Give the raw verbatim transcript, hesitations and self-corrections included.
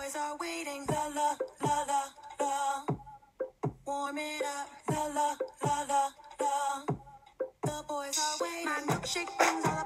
boys are waiting. La la la la la. Warm it up. La la la la la. The boys are waiting. My milkshake brings all